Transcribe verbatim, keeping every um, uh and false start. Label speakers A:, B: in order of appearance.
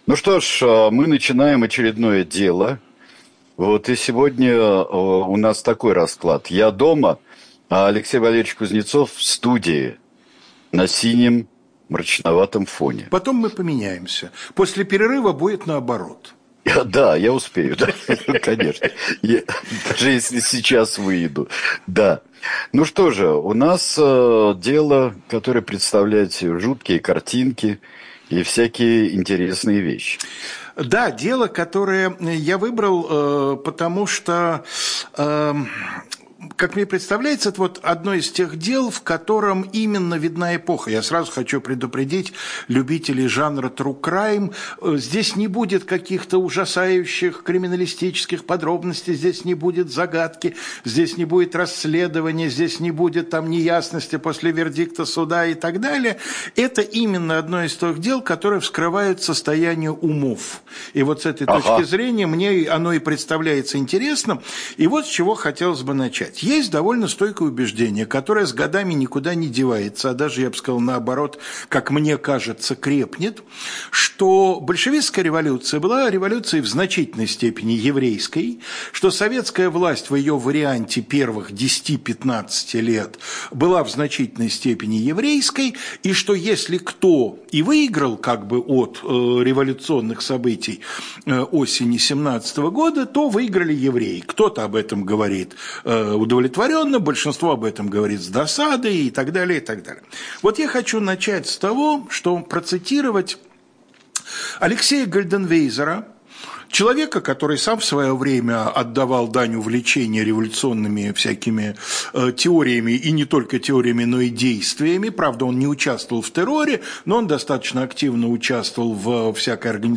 A: Ну что ж, мы начинаем очередное дело. Вот и сегодня у нас такой расклад. Я дома, а Алексей Валерьевич Кузнецов в студии на синем мрачноватом фоне.
B: Потом мы поменяемся. После перерыва будет наоборот.
A: Да, я успею, да, конечно. Я, даже если сейчас выйду. Да. Ну что же, у нас э, дело, которое представляет жуткие картинки и всякие интересные вещи.
B: Да, дело, которое я выбрал, э, потому что, э, как мне представляется, это вот одно из тех дел, в котором именно видна эпоха. Я сразу хочу предупредить любителей жанра true crime. Здесь не будет каких-то ужасающих криминалистических подробностей, здесь не будет загадки, здесь не будет расследования, здесь не будет там неясности после вердикта суда и так далее. Это именно одно из тех дел, которые вскрывают состояние умов. И вот с этой ага. точки зрения мне оно и представляется интересным. И вот с чего хотелось бы начать. Есть довольно стойкое убеждение, которое с годами никуда не девается, а даже, я бы сказал, наоборот, как мне кажется, крепнет, что большевистская революция была революцией в значительной степени еврейской, что советская власть в ее варианте первых десяти-пятнадцати лет была в значительной степени еврейской, и что если кто и выиграл как бы от э, революционных событий э, осени семнадцатого года, то выиграли евреи. Кто-то об этом говорит э, удовлетворенно, большинство об этом говорит с досадой и так далее, и так далее. Вот я хочу начать с того, что процитировать Алексея Гальденвейзера, человека, который сам в свое время отдавал дань увлечения революционными всякими э, теориями, и не только теориями, но и действиями. Правда, он не участвовал в терроре, но он достаточно активно участвовал в всякой организации